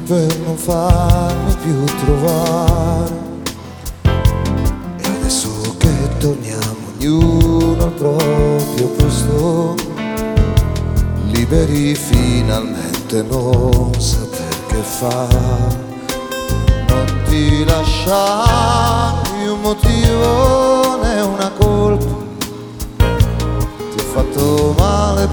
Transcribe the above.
per non farmi più trovare. E adesso che torniamo ognuno al proprio posto, liberi finalmente, non saper che fare. Non ti lasciai un motivo né una colpa, ti ho fatto male